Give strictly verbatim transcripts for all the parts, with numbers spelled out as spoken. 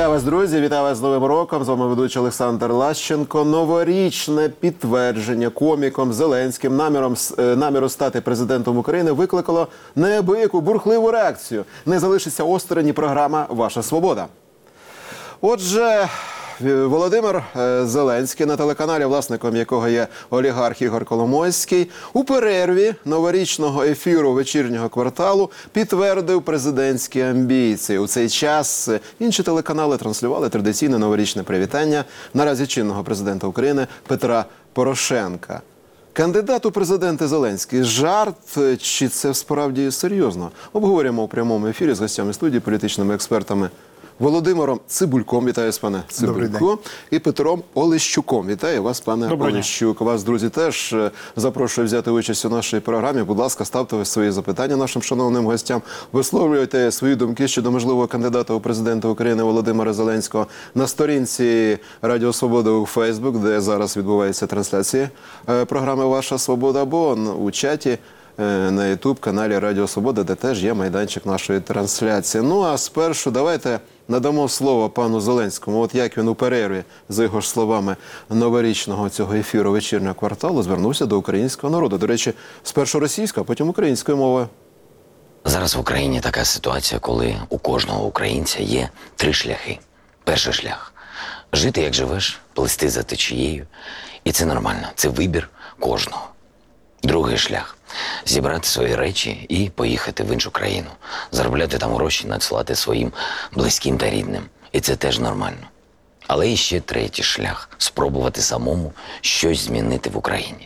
Вітаю вас, друзі, вітаю вас з Новим роком. З вами ведучий Олександр Лащенко. Новорічне підтвердження коміком Зеленським наміром, наміру стати президентом України викликало неабияку бурхливу реакцію. Не залишиться осторонь і програма «Ваша свобода». Отже, Володимир Зеленський, на телеканалі, власником якого є олігарх Ігор Коломойський, у перерві новорічного ефіру вечірнього кварталу підтвердив президентські амбіції. У цей час інші телеканали транслювали традиційне новорічне привітання наразі чинного президента України Петра Порошенка. Кандидат у президенти Зеленський – жарт чи це справді серйозно? Обговорюємо у прямому ефірі з гостями студії, політичними експертами Володимиром Цибульком, вітаю з пане Цибулько, і Петром Олещуком. Вітаю вас, пане Добрий Олещук. День. Вас, друзі, теж запрошую взяти участь у нашій програмі. Будь ласка, ставте свої запитання нашим шановним гостям. Висловлюйте свої думки щодо можливого кандидата у президенти України Володимира Зеленського на сторінці Радіо Свобода у Фейсбук, де зараз відбувається трансляція програми «Ваша свобода», або у чаті на ютуб-каналі Радіо Свобода, де теж є майданчик нашої трансляції. Ну, а спершу давайте надамо слово пану Зеленському. От як він у перерві, за його ж словами, новорічного цього ефіру вечірнього кварталу звернувся до українського народу. До речі, спершу російською, а потім українською мовою. Зараз в Україні така ситуація, коли у кожного українця є три шляхи. Перший шлях – жити як живеш, плисти за течією. І це нормально, це вибір кожного. Другий шлях – зібрати свої речі і поїхати в іншу країну. Заробляти там гроші, надсилати своїм близьким та рідним. І це теж нормально. Але і ще третій шлях – спробувати самому щось змінити в Україні.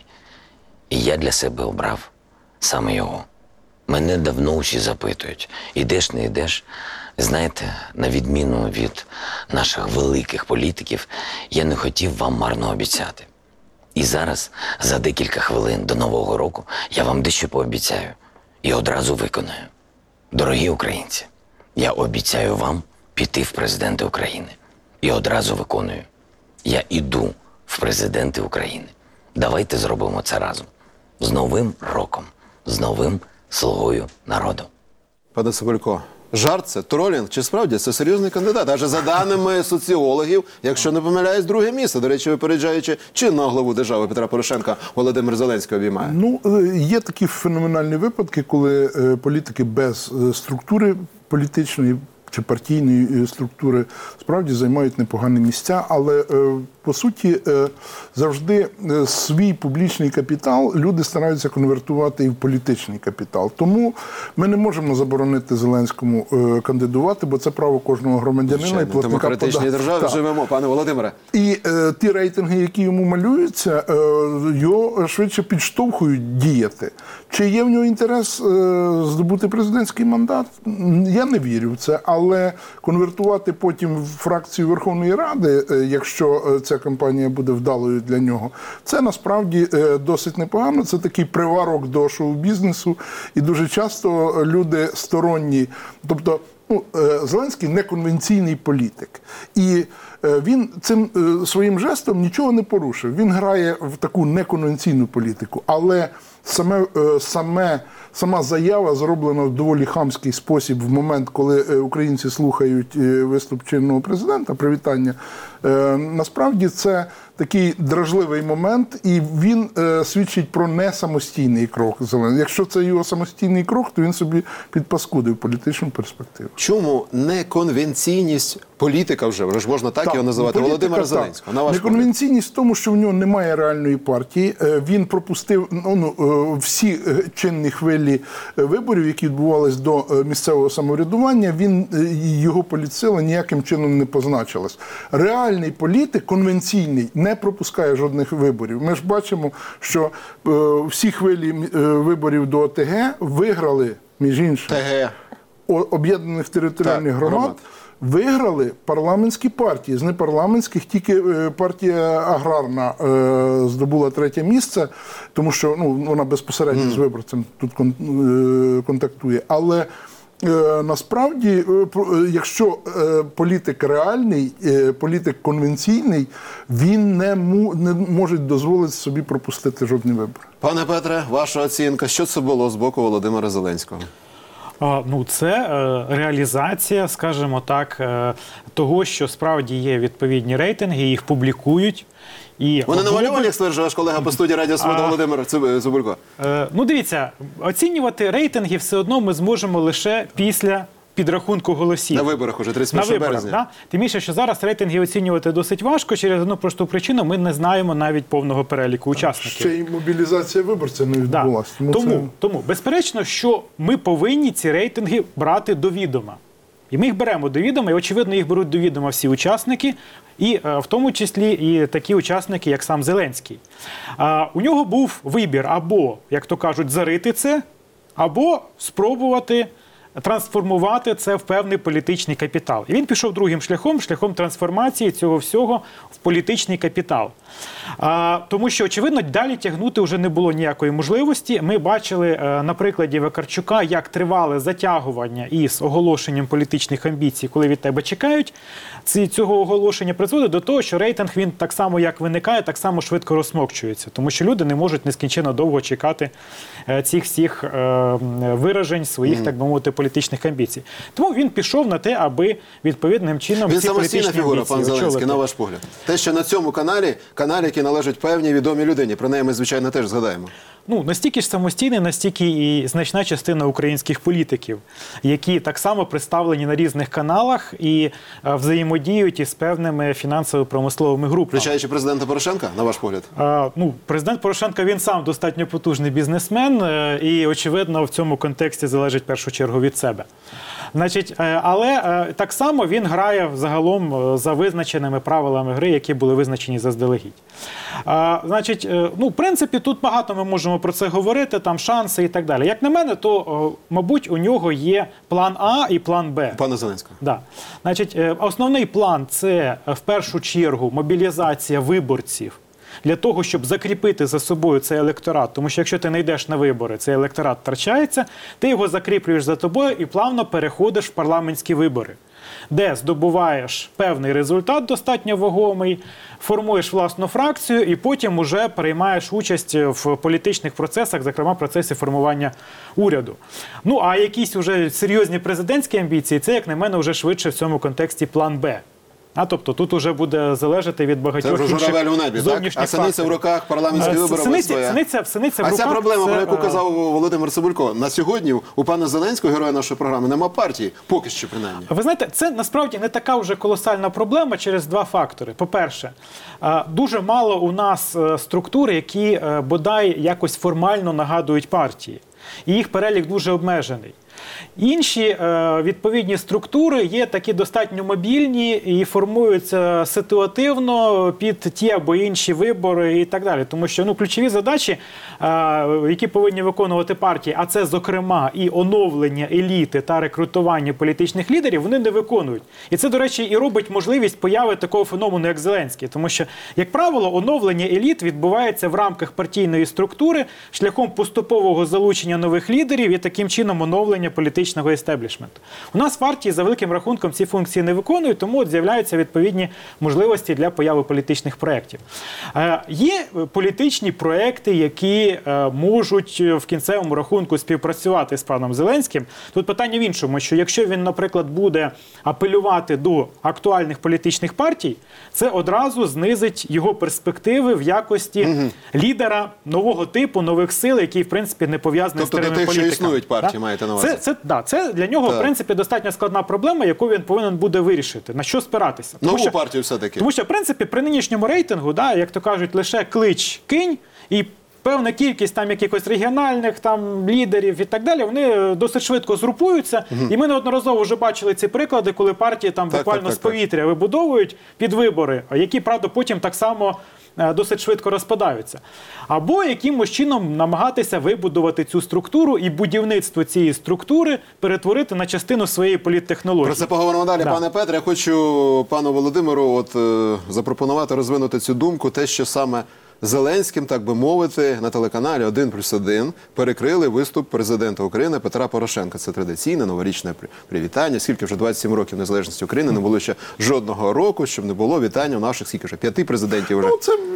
І я для себе обрав саме його. Мене давно всі запитують, ідеш, не йдеш. Знаєте, на відміну від наших великих політиків, я не хотів вам марно обіцяти. І зараз, за декілька хвилин до Нового року, я вам дещо пообіцяю і одразу виконаю. Дорогі українці, я обіцяю вам піти в президенти України. І одразу виконую. Я іду в президенти України. Давайте зробимо це разом. З Новим роком, з новим слугою народу. Пане Цибулько, жарт це, тролінг, чи справді це серйозний кандидат? Адже за даними соціологів, якщо не помиляюсь, друге місце, до речі, випереджаючи чинного главу держави Петра Порошенка, Володимир Зеленський обіймає. Ну, є такі феноменальні випадки, коли політики без структури політичної чи партійної структури справді займають непогані місця, але по суті завжди свій публічний капітал люди стараються конвертувати і в політичний капітал. Тому ми не можемо заборонити Зеленському кандидувати, бо це право кожного громадянина. Звичайно, і платника в демократичній державі так. живемо, пане Володимире. І е, ті рейтинги, які йому малюються, е, його швидше підштовхують діяти. Чи є в нього інтерес е, здобути президентський мандат? Я не вірю в це, але конвертувати потім в фракцію Верховної Ради, е, якщо ця кампанія буде вдалою для нього, це насправді е, досить непогано. Це такий приварок до шоу-бізнесу, і дуже часто люди сторонні, тобто ну, е, Зеленський неконвенційний політик. І він цим своїм жестом нічого не порушив. Він грає в таку неконвенційну політику, але саме, саме, сама заява зроблена в доволі хамський спосіб в момент, коли українці слухають виступ чинного президента, привітання. Насправді це такий дражливий момент, і він е, свідчить про несамостійний крок Зеленського. Якщо це його самостійний крок, то він собі підпаскудив політичну перспективу. Чому неконвенційність політика вже, вже ж можна так, так його називати, політика, Володимира Зеленського? На ваш неконвенційність в тому, що в нього немає реальної партії. Він пропустив ну, ну, всі чинні хвилі виборів, які відбувалися до місцевого самоврядування, він, його політсила ніяким чином не позначилась. Реальний політик, конвенційний, не пропускає жодних виборів. Ми ж бачимо, що е, всі хвилі е, виборів до ОТГ виграли, між іншим, ТГ. об'єднаних територіальних так, громад, громад, виграли парламентські партії. З непарламентських тільки е, партія аграрна е, здобула третє місце, тому що ну, вона безпосередньо mm. з виборцем тут кон, е, контактує. Але насправді, якщо політик реальний, політик конвенційний, він не, му, не може дозволити собі пропустити жодні вибори. Пане Петре, ваша оцінка, що це було з боку Володимира Зеленського? А, Ну, це е, реалізація, скажімо так, е, того, що справді є відповідні рейтинги, їх публікують. І Вони було би- намальовані, як стверджує ваш колега по студії Радіо Свобода А. Володимир Циб- Цибулько? Е, ну, дивіться, оцінювати рейтинги все одно ми зможемо лише після підрахунку голосів. На виборах уже На тридцять першого виборах, березня. да? Тим більше, що зараз рейтинги оцінювати досить важко через одну просту причину. Ми не знаємо навіть повного переліку учасників. Ще й мобілізація виборця не Да. відбулася. Тому Тому, це... тому, безперечно, що ми повинні ці рейтинги брати до відома. І ми їх беремо до відома, і, очевидно, їх беруть до відома всі учасники, і е, в тому числі і такі учасники, як сам Зеленський. А, у нього був вибір або, як то кажуть, зарити це, або спробувати трансформувати це в певний політичний капітал. І він пішов другим шляхом, шляхом трансформації цього всього в політичний капітал. А, тому що, очевидно, далі тягнути вже не було ніякої можливості. Ми бачили е, на прикладі Вакарчука, як тривале затягування із оголошенням політичних амбіцій, коли від тебе чекають. Ці, цього оголошення призводить до того, що рейтинг, він так само, як виникає, так само швидко розсмокчується. Тому що люди не можуть нескінченно довго чекати е, цих всіх е, виражень своїх, mm. так би мовити, політичних амбіцій. Тому він пішов на те, аби відповідним чином Він ці самостійна політичні фігура, амбіції пан Зеленський, очолити. на ваш погляд. Те, що на цьому каналі, каналі, який належить певній відомій людині, про неї ми, звичайно, теж згадаємо. Ну, настільки ж самостійний, настільки і значна частина українських політиків, які так само представлені на різних каналах і е, взаємодіють із певними фінансово-промисловими групами. Включаючи президента Порошенка, на ваш погляд? А, ну, президент Порошенко, він сам достатньо потужний бізнесмен е, і, очевидно, в цьому контексті залежить в першу чергу від себе. Значить, е, але е, так само він грає загалом е, за визначеними правилами гри, які були визначені заздалегідь. А, значить, е, ну, в принципі, тут багато ми можемо про це говорити, там шанси і так далі. Як на мене, то, о, мабуть, у нього є план А і план Б. Пане Зеленського. Да. Значить, е, основний план – це е, в першу чергу мобілізація виборців для того, щоб закріпити за собою цей електорат. Тому що якщо ти не йдеш на вибори, цей електорат втрачається, ти його закріплюєш за тобою і плавно переходиш в парламентські вибори, де здобуваєш певний результат достатньо вагомий, формуєш власну фракцію і потім уже приймаєш участь в політичних процесах, зокрема в процесі формування уряду. Ну, а якісь уже серйозні президентські амбіції, це, як на мене, вже швидше в цьому контексті план Б. А тобто тут уже буде залежати від Це багатьох вже інших журавель у небі, так? зовнішніх А синиця в факторів. руках, парламентські Е, вибори синиця, своя. синиця, синиця в А ця руках проблема, це, про яку е, казав Володимир Цибулько, на сьогодні у пана Зеленського, героя нашої програми, нема партії, поки що принаймні. Ви знаєте, це насправді не така вже колосальна проблема через два фактори. По-перше, е, дуже мало у нас е, структур, які е, бодай якось формально нагадують партії. І їх перелік дуже обмежений. Інші е, відповідні структури є такі достатньо мобільні і формуються ситуативно під ті або інші вибори і так далі. Тому що ну, ключові задачі, е, які повинні виконувати партії, а це, зокрема, і оновлення еліти та рекрутування політичних лідерів, вони не виконують. І це, до речі, і робить можливість появи такого феномену, як Зеленський. Тому що, як правило, оновлення еліт відбувається в рамках партійної структури шляхом поступового залучення нових лідерів і таким чином оновлення політичного естеблішменту. У нас партії за великим рахунком ці функції не виконують, тому от з'являються відповідні можливості для появи політичних проєктів. Е, є політичні проєкти, які е, можуть в кінцевому рахунку співпрацювати з паном Зеленським. Тут питання в іншому, що якщо він, наприклад, буде апелювати до актуальних політичних партій, це одразу знизить його перспективи в якості угу. лідера нового типу, нових сил, який, в принципі, не пов'язаний тобто з старими тих, політиками. Що існують партії, да? маєте на увазі? Це, це, да, це для нього, так. в принципі, достатньо складна проблема, яку він повинен буде вирішити. На що спиратися? Нову що, партію все-таки. Тому що, в принципі, при нинішньому рейтингу, да, як то кажуть, лише клич, кинь, і певна кількість там якихось регіональних там лідерів і так далі, вони досить швидко згрупуються. Угу. І ми неодноразово вже бачили ці приклади, коли партії там так, буквально так, так, з повітря так. вибудовують під вибори, які, правда, потім так само досить швидко розпадаються. Або якимось чином намагатися вибудувати цю структуру і будівництво цієї структури перетворити на частину своєї політтехнології. Про це поговоримо далі, да. Пане Петре. Я хочу пану Володимиру от, е, запропонувати розвинути цю думку, те, що саме Зеленським, так би мовити, на телеканалі один плюс один перекрили виступ президента України Петра Порошенка. Це традиційне новорічне привітання. Скільки вже двадцять сім років незалежності України, не було ще жодного року, щоб не було вітання у наших, скільки вже, п'яти президентів вже. Ну, це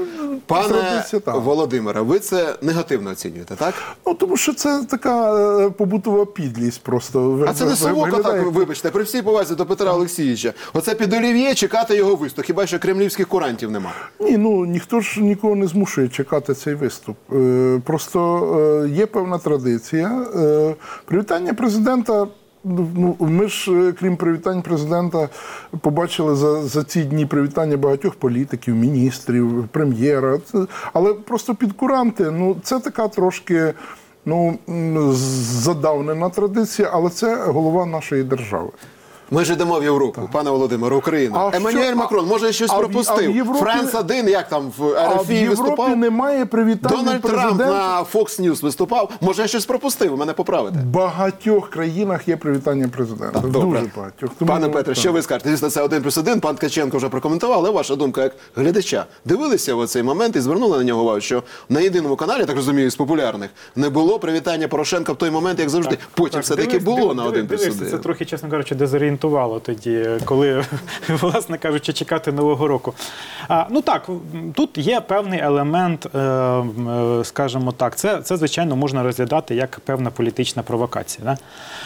Пане традиція, так. Володимире, ви це негативно оцінюєте, так? Ну, тому що це така е, побутова підлість просто. А це не совок, виглядає. так, вибачте, при всій повазі до Петра Олексійовича. Оце під олів'є чекати його виступ, хіба що кремлівських курантів нема. Ні, ну ніхто ж нікого не змушує чекати цей виступ. Е, просто е, є певна традиція. Е, привітання президента. Ну, ми ж, е, крім привітань президента, побачили за, за ці дні привітання багатьох політиків, міністрів, прем'єра. Це- Але просто під куранти, ну, це така трошки ну, м, задавнена традиція, але це голова нашої держави. Ми ж йдемо в Європу, пане Володимире, Україна. А Еммануель що- Макрон, може, я щось а в- а в пропустив? Європі- Франц один, як там в А в РФІ Європі виступав? немає привітань Дональд від Трамп президента. на Fox News виступав. Може, я щось пропустив, ви мене поправите. В багатьох країнах є привітання президента. В Добре. Дуже багатьох. Тому, Пане ну, Петре, так. що ви скажете? Звісно, це один плюс один, пан Ткаченко вже прокоментував, але ваша думка як глядача. Дивилися в цей момент і звернули на нього увагу, що на єдиному каналі, я так розумію, з популярних, не було привітання Порошенка в той момент, як завжди. Потім Так, все-таки дивись, було дивись, на один плюс дивись, один. Це трохи, чесно кажучи, дезорієнтувало тоді, коли, власне кажучи, чекати Нового року. А, ну так, тут є певний елемент, е, е, скажімо так, це, це, звичайно, можна розглядати як певна політична провокація. Да?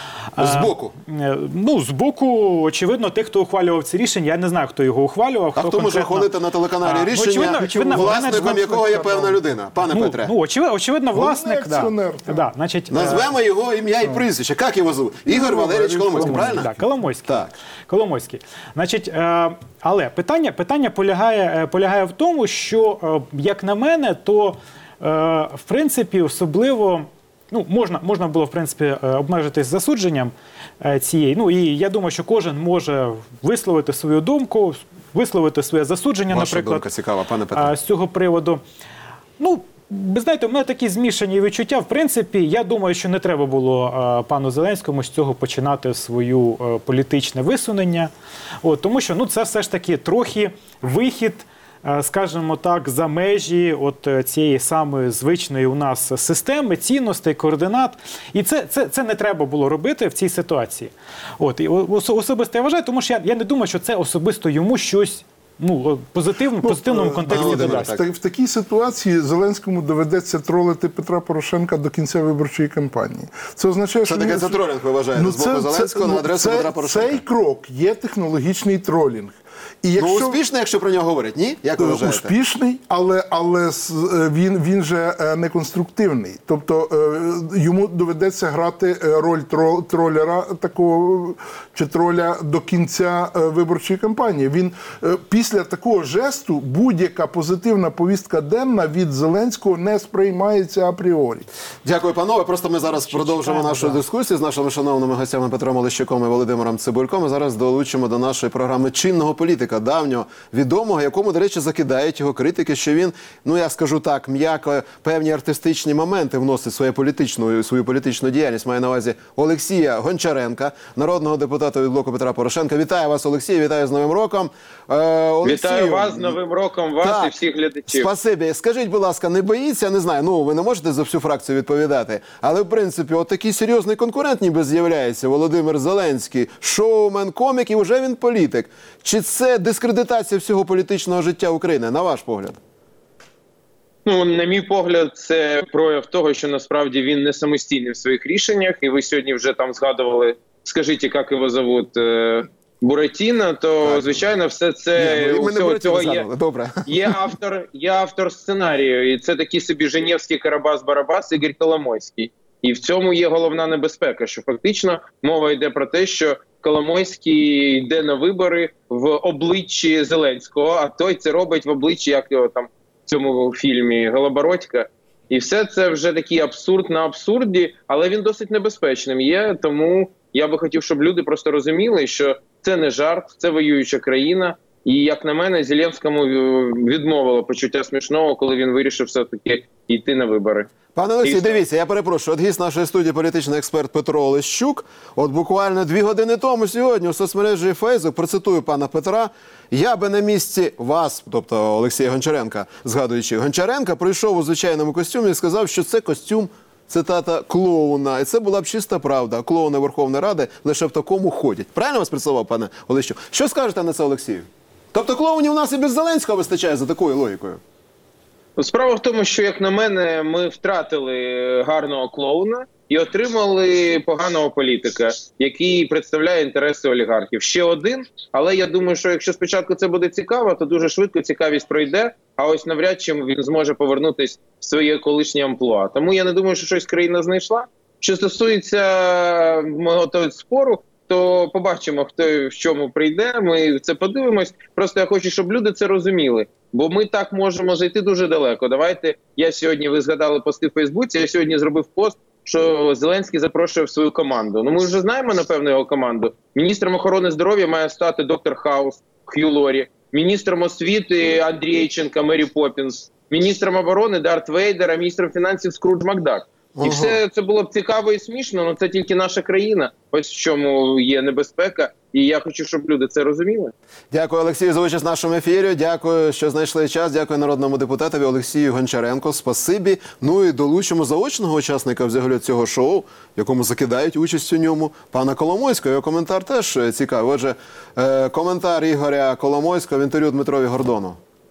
Збоку. Е, Ну, з боку, очевидно, тих, хто ухвалював це рішення, я не знаю, хто його ухвалював. А хто може хвалити на телеканалі А, ну, рішення, очевидно, очевидно, власником менеджмент- якого є певна людина? Пане Ну, Петре, ну очевидно, очевидно власник. Да. акціонер, так. Да, значить, е, назвемо його ім'я і прізвище. Як його звуть? Ігор Валерійович Коломойський, правильно? Так, Коломойський. Так. Коломойський. Значить, е, але питання, питання полягає, е, полягає в тому, що, е, як на мене, то е, в принципі особливо. Ну, можна, можна було, в принципі, е, обмежитись засудженням е, цієї. Ну, і я думаю, що кожен може висловити свою думку, висловити своє засудження, Ваша наприклад, думка цікава, пане Петре. а, з цього приводу. Ну, ви знаєте, у мене такі змішані відчуття. В принципі, я думаю, що не треба було а, пану Зеленському з цього починати свою а, політичне висунення. От, тому що ну, це все ж таки трохи вихід, а, скажімо так, за межі от е, цієї самої звичної у нас системи, цінностей, координат. І це, це, це не треба було робити в цій ситуації. От, і ос- особисто я вважаю, тому що я, я не думаю, що це особисто йому щось ну, позитивно, в позитивному е, контексті Володимире, додасть. так. В такій ситуації Зеленському доведеться тролити Петра Порошенка до кінця виборчої кампанії. Це означає, що Це таке він- це тролінг, ви вважаєте, з боку Зеленського на ну, адресу це- Петра Порошенка? Цей крок є технологічний тролінг. І Ну, якщо успішно, якщо про нього говорять, ні? Як ви вважаєте? успішний, але, але с- е, він, він же е, не конструктивний. Тобто е, йому доведеться грати е, роль тро- тролера такого чи троля до кінця е, виборчої кампанії. Він е, після такого жесту будь-яка позитивна повістка денна від Зеленського не сприймається апріорі. Дякую, панове. Просто ми зараз продовжимо нашу дискусію з нашими шановними гостями Петром Олещуком і Володимиром Цибульком. Ми зараз долучимо до нашої програми чинного політика, давнього, відомого, якому, до речі, закидають його критики, що він, ну я скажу так, м'яко певні артистичні моменти вносить в свою політичну, свою політичну діяльність. Маю на увазі Олексія Гончаренка, народного депутата від блоку Петра Порошенка. Вітаю вас, Олексій, вітаю з Новим роком. Е, Олексію, Вітаю вас з Новим роком, вас Так. і всіх глядачів. Спасибі. Скажіть, будь ласка, не боїться, не знаю, ну ви не можете за всю фракцію відповідати, але в принципі, от такий серйозний конкурент ніби з'являється Володимир Зеленський, шоумен, комік і вже він політик. Чи це дискредитація всього політичного життя України, на ваш погляд? Ну, на мій погляд, це прояв того, що насправді він не самостійний в своїх рішеннях, і ви сьогодні вже там згадували, скажіть, як його зовут, е, Буратіно, то, Так. звичайно, все це, Ні, ну, у ми не всього Буратіно цього є, згадували. Добре. є, автор, є автор сценарію, і це такий собі Женевський Карабас-Барабас Ігор Коломойський. І в цьому є головна небезпека, що фактично мова йде про те, що Коломойський йде на вибори в обличчі Зеленського, а той це робить в обличчі, як його там в цьому фільмі Голобородька. І все це вже такий абсурд на абсурді, але він досить небезпечним є, тому я би хотів, щоб люди просто розуміли, що це не жарт, це воююча країна. І, як на мене, Зеленському відмовило почуття смішного, коли він вирішив все-таки йти на вибори. Пане Олексій, І- дивіться, я перепрошую, от гість нашої студії політичний експерт Петро Олещук, от буквально дві години тому сьогодні у соцмережі Facebook, процитую пана Петра, я би на місці вас, тобто Олексія Гончаренка, згадуючи Гончаренка, прийшов у звичайному костюмі і сказав, що це костюм, цитата, клоуна. І це була б чиста правда. Клоуни Верховної Ради лише в такому ходять. Правильно вас представив, пане Олещук? Що скажете на це, Олексію? Тобто клоунів у нас і без Зеленського вистачає за такою логікою? Справа в тому, що, як на мене, ми втратили гарного клоуна і отримали поганого політика, який представляє інтереси олігархів. Ще один, але я думаю, що якщо спочатку це буде цікаво, то дуже швидко цікавість пройде, а ось навряд чи він зможе повернутися в своє колишнє амплуа. Тому я не думаю, що щось країна знайшла. Що стосується мого того спору, то побачимо, хто в чому прийде, ми це подивимось. Просто я хочу, щоб люди це розуміли. Бо ми так можемо зайти дуже далеко. Давайте, я сьогодні, ви згадали пости в Фейсбуці, я сьогодні зробив пост, що Зеленський запрошує в свою команду. Ну ми вже знаємо, напевно, його команду. Міністром охорони здоров'я має стати доктор Хаус, Хью Лорі. Міністром освіти Андрійченка, Мері Поппінс. Міністром оборони Дарт Вейдер, а міністром фінансів Скрудж Макдак. І Ага. все це було б цікаво і смішно, але це тільки наша країна. Ось в чому є небезпека. І я хочу, щоб люди це розуміли. Дякую, Олексію, за участь в нашому ефірі. Дякую, що знайшли час. Дякую народному депутатові Олексію Гончаренко. Спасибі. Ну і долучимо заочного учасника взагалі цього шоу, якому закидають участь у ньому, пана Коломойського. Його коментар теж цікавий. Отже, е, коментар Ігоря Коломойського в інтерв'ю Дмитрові Гордону.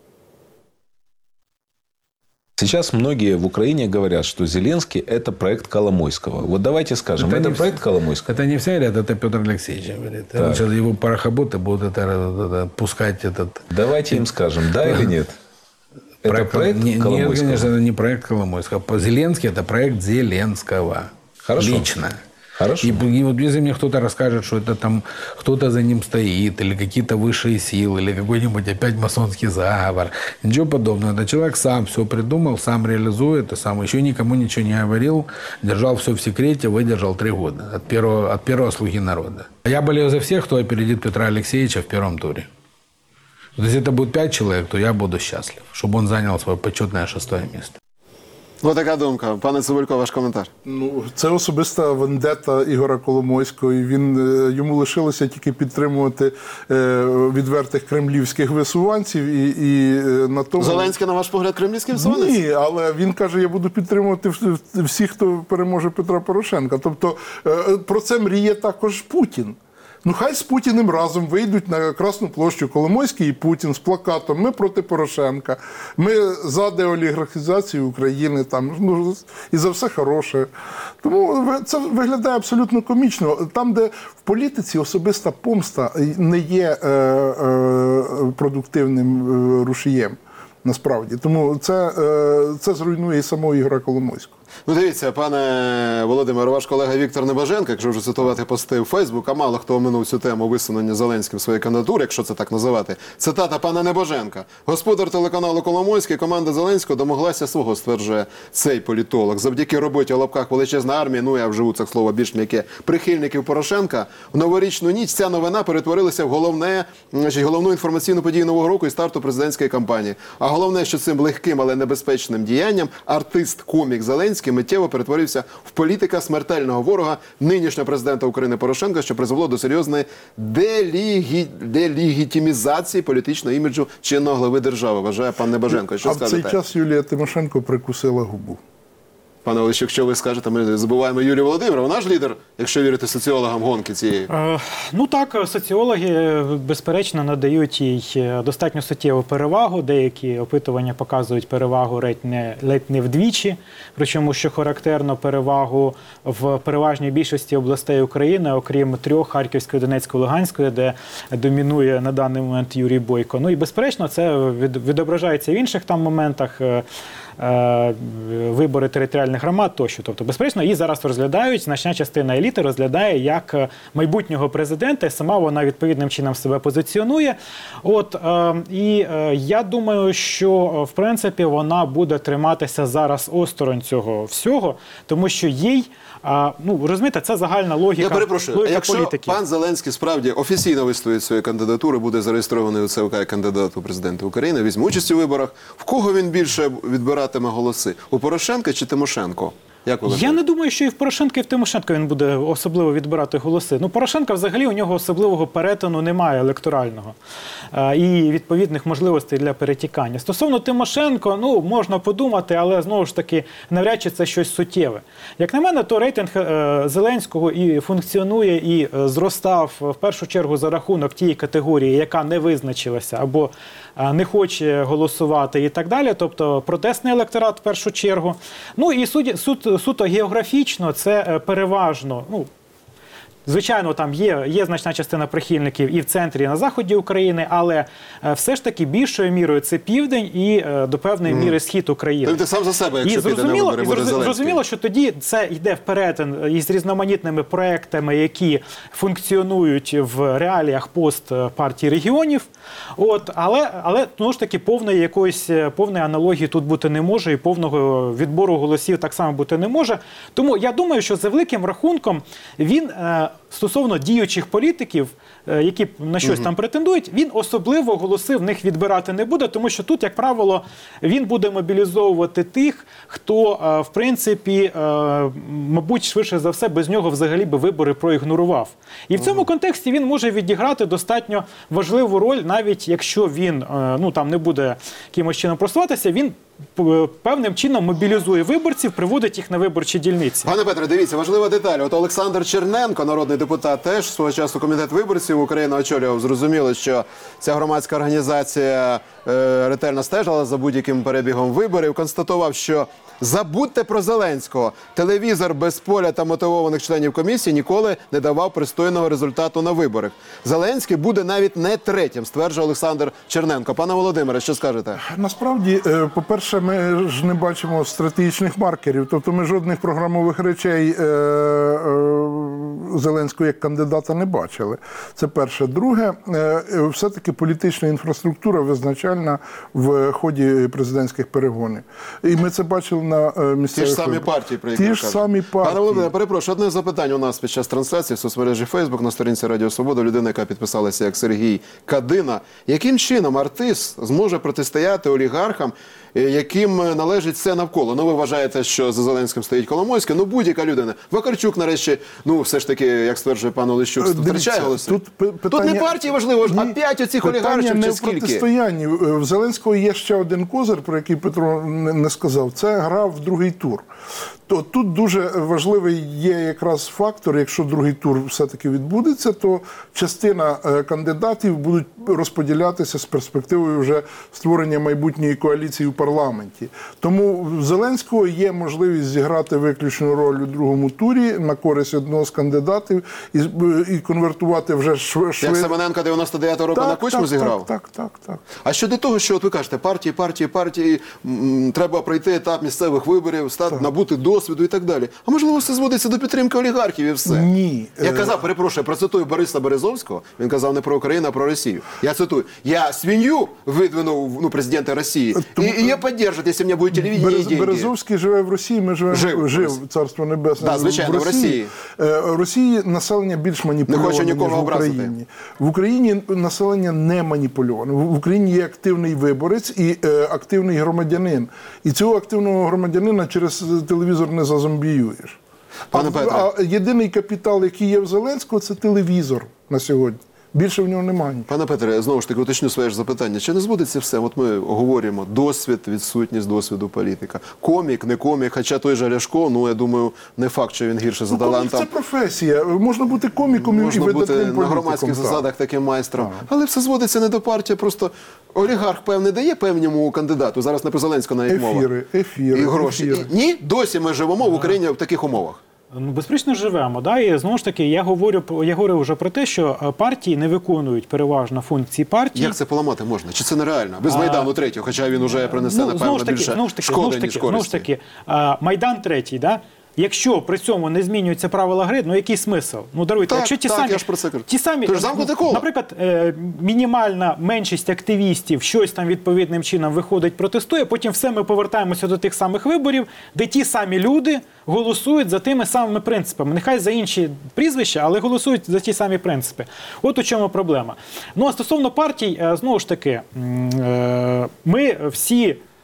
Сейчас многие в Украине говорят, что Зеленский – это проект Коломойского. Вот давайте скажем, это, Это это не проект все- Коломойского? Это не все говорят, это Петр Алексеевич говорит. Так. Сейчас его порохоботы будут это, это- это пускать этот... Давайте им скажем, да или нет? Это проект- проект не- Нет, Коломойского? конечно, это не проект Коломойского. По- Зеленский – это проект Зеленского. Хорошо. Лично. Хорошо. И, и вот если мне кто-то расскажет, что это там кто-то за ним стоит, или какие-то высшие силы, или какой-нибудь опять масонский заговор, ничего подобного. Это человек сам все придумал, сам реализует, и сам еще никому ничего не говорил, держал все в секрете, выдержал три года от первого, от первого слуги народа. Я болею за всех, кто опередит Петра Алексеевича в первом туре. То есть это будет пять человек, то я буду счастлив, чтобы он занял свое почетное шестое место. Ось така думка. Пане Цибулько, ваш коментар. Ну, це особиста вендета Ігоря Коломойського. І він, е, йому лишилося тільки підтримувати е, відвертих кремлівських висуванців. І, і е, на тому... Зеленський, на ваш погляд, кремлівський висуванець? Ні, але він каже, я буду підтримувати вс- всіх, хто переможе Петра Порошенка. Тобто е, про це мріє також Путін. Ну, хай з Путіним разом вийдуть на Красну площу Коломойський і Путін з плакатом «Ми проти Порошенка», «Ми за деолігархізацію України», там, ну, і за все хороше. Тому ви- це виглядає абсолютно комічно. Там, де в політиці особиста помста не є е, е, продуктивним е, рушієм. Насправді. Тому це, е, це зруйнує і самого Ігоря Коломойського. Ну, дивіться, пане Володимире, ваш колега Віктор Небоженко, якщо вже цитувати пости у Фейсбук, а мало хто оминув цю тему висунення Зеленським своєї кандидатури, якщо це так називати. Цитата пана Небоженка. Господар телеканалу Коломойський, команда Зеленського домоглася свого, стверджує цей політолог. Завдяки роботі у лапках величезна армія, ну я вживу це слово більш м'яке, прихильників Порошенка, в новорічну ніч ця новина перетворилася в головне, значить, головну інформаційну подію Нового року і старту президентської кампанії. А головне, що цим легким, але небезпечним діянням артист-комік Зеленський миттєво перетворився в політика смертельного ворога нинішнього президента України Порошенка, що призвело до серйозної делігі... делігітимізації політичного іміджу чинного глави держави, вважає пан Небоженко. Що а в цей скажете? час Юлія Тимошенко прикусила губу. Пане Олексій, якщо ви скажете, ми забуваємо Юлію Володимирову, наш лідер, якщо вірити соціологам гонки цієї. Е, Ну так, соціологи, е, безперечно, надають їй е, достатньо суттєву перевагу. Деякі опитування показують перевагу ледь не, ледь не вдвічі. Причому, що характерно, перевагу в переважній більшості областей України, окрім трьох – Харківської, Донецької, Луганської, де домінує на даний момент Юрій Бойко. Ну і безперечно, це від, відображається в інших там моментах. е, е, Вибори територіальних громад тощо. Тобто, безперечно, її зараз розглядають, значна частина еліти розглядає як е, майбутнього президента, і сама вона відповідним чином себе позиціонує. От, е, і е, я думаю, що, е, в принципі, вона буде триматися зараз осторонь цього всього, тому що їй, е, ну, розумієте, це загальна логіка, Я перепрошую, а логіка якщо політики. пан Зеленський справді офіційно виставить свою кандидатуру, буде зареєстрований у ЦВК як кандидат у президента України, візьме участь у виборах, в кого він більше відбиратиме голоси? У Порошенка чи Тимошенко? Як ви Я вважаєте? не думаю, що і в Порошенка, і в Тимошенка він буде особливо відбирати голоси. Ну, Порошенка взагалі у нього особливого перетину немає електорального а, і відповідних можливостей для перетікання. Стосовно Тимошенко, ну, можна подумати, але знову ж таки навряд чи це щось суттєве. Як на мене, то рейтинг е, Зеленського і функціонує, і е, зростав в першу чергу за рахунок тієї категорії, яка не визначилася або е, не хоче голосувати і так далі. Тобто протестний електорат в першу чергу. Ну і суді, суд, суто географічно це е, переважно, ну, звичайно, там є, є значна частина прихильників і в центрі, і на заході України, але е, все ж таки більшою мірою це південь і е, до певної міри схід України. Тобто ти сам за себе, якщо І піде на зрозуміло, вибори, і буде зрозу- Зеленський. зрозуміло, що тоді це йде в перетин із різноманітними проектами, які функціонують в реаліях пост партії регіонів. От, але, але ну ж таки повної якоїсь повної аналогії тут бути не може, і повного відбору голосів так само бути не може. Тому я думаю, що за великим рахунком він е, стосовно діючих політиків, е, які на щось там претендують, він особливо голоси в них відбирати не буде, тому що тут, як правило, він буде мобілізовувати тих, хто, е, в принципі, е, мабуть, швидше за все, без нього взагалі би вибори проігнорував. І в цьому контексті він може відіграти достатньо важливу роль, навіть якщо він е, ну, там не буде якимось чином просуватися, він п- певним чином мобілізує виборців, приводить їх на виборчі дільниці. Пане Петре, дивіться, важлива деталь. От Олександр Черненко, народний депутат, теж свого часу комітет виборців України очолював. Зрозуміло, що ця громадська організація е, ретельно стежила за будь-яким перебігом виборів. Констатував, що забудьте про Зеленського. Телевізор без поля та мотивованих членів комісії ніколи не давав пристойного результату на виборах. Зеленський буде навіть не третім, стверджує Олександр Черненко. Пане Володимире, що скажете? Насправді, е, по-перше, ми ж не бачимо стратегічних маркерів, тобто ми жодних програмових речей е, е, Зеленського як кандидата не бачили. Це перше. Друге, е, все-таки політична інфраструктура визначальна в ході президентських перегонів. І ми це бачили на е, місцевих... Ті ж самі виборах. партії, про які Ті ви ж кажете. самі партії. Пане Володимире, перепрошую, одне запитання у нас під час трансляції в соцмережі Фейсбук на сторінці Радіо Свобода. Людина, яка підписалася як Сергій Кадина. Яким чином артист зможе протистояти олігархам, яким належить все навколо? Ну, ви вважаєте, що за Зеленським стоїть Коломойський? Ну, будь-яка людина. Вакарчук, нарешті, ну, все ж таки, як стверджує пан Олещук, Дивіться, втрачає голоси. Тут, пи- питання... Тут не партії важливо, Ні, а п'ять оцих питання олігархів не чи в скільки? протистоянні. В Зеленського є ще один козир, про який Петро не не сказав. Це гра в другий тур. То тут дуже важливий є якраз фактор, якщо другий тур все-таки відбудеться, то частина е, кандидатів будуть розподілятися з перспективою вже створення майбутньої коаліції у парламенті. Тому в Зеленського є можливість зіграти виключну роль у другому турі на користь одного з кандидатів і, і конвертувати вже швидко. Як Семененко дев'яносто дев'ятого року на Кучму так, зіграв? Так, так, так, так. А щодо того, що от ви кажете, партії, партії, партії, м, треба пройти етап місцевих виборів, стати, набути досвіду і так далі. А можливо, все зводиться до підтримки олігархів і все? Ні. Я Е, казав, перепрошую, процитую Бориса Березовського, він казав не про Україну, а про Росію. Я цитую, я свинью видвинув, ну, президента Росії, Тому- і, і я підтримую, якщо в мене буде телевидение і Берез, деньги. Березовський живе в Росії, ми живемо Жив жив, в Росії. царство небесне. Да, звичайно, в Росії. Е, В Росії населення більш маніпульоване, Не хочу нікого ніж в образити. Україні. В Україні населення не маніпульоване. В в Україні є активний виборець і е, активний громадянин. І цього активного громадянина через телевізор не зазомбіюєш. Пане а, Петре. а єдиний капітал, який є в Зеленського, це телевізор на сьогодні. Більше в нього немає. Пане Петре, знову ж таки уточню своє ж запитання. Чи не збудеться все? От ми говоримо, досвід, відсутність досвіду політика. Комік, не комік, хоча той же Ляшко, ну, я думаю, не факт, що він гірше за Ну, комік талантом. це професія. Можна бути коміком і Можна бути видатним на політиком. громадських так. засадах таким майстром. Але все зводиться не до партії, просто олігарх, певне, дає певному кандидату. Зараз не про Зеленського навіть мова. Ефіри, ефіри, І гроші. ефіри. І, ні, досі ми живемо в Україні в таких умовах. Ну, безперечно, живемо. Да? І знову ж таки, я говорю, я говорю вже про те, що е, партії не виконують переважно функції партії. Як це поламати можна? Чи це нереально? Без Майдану третього, хоча він уже принесе, Ну, напевно, знову ж таки, більше знову ж таки, знову шкоди, ж ніж таки, знову ж користі. таки, а, Майдан третій, да? Якщо при цьому не змінюються правила гри, ну який смисл? Ну даруйте, Так, якщо ті так, самі, я ж про це кажу. ті самі, Тож замкнуте коло. наприклад, е, мінімальна меншість активістів щось там відповідним чином виходить, протестує, потім все ми повертаємося до тих самих виборів, де ті самі люди голосують за тими самими принципами. Нехай за інші прізвища, але голосують за ті самі принципи. От у чому проблема. Ну а стосовно партій, е, знову ж таки, м, е, ми всі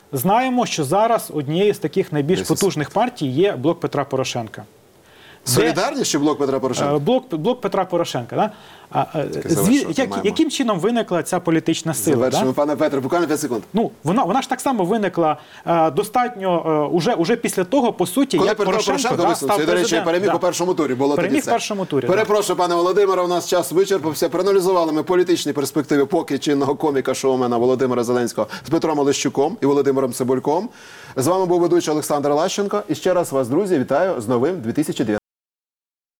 знаємо, що зараз однією з таких найбільш десять потужних партій є блок Петра Порошенка. Де- Солідарність чи блок Петра Е, Порошенка? Блок, блок Петра Порошенка. Да? А, е, завершувати зві- як, маємо. яким чином виникла ця політична сила? Завершимо, Да? пане Петре, буквально п'ять секунд. Ну, вона, вона ж так само виникла е, достатньо е, уже, уже після того, по суті, Коли як Петро Порошенко, Порошенко да, висунувся, став і, до речі, президентом. переміг Да. у першому турі. Було Переміг тоді в це. першому турі, да. Перепрошую, пане Володимире, у нас час вичерпався. Проаналізували ми політичні перспективи поки чинного коміка шоумена Володимира Зеленського з Петром Олещуком і Володимиром Цибульком. З вами був ведучий Олександр Лащенко. І ще раз вас, друзі, вітаю з новим дві тисячі дев'ятнадцятим.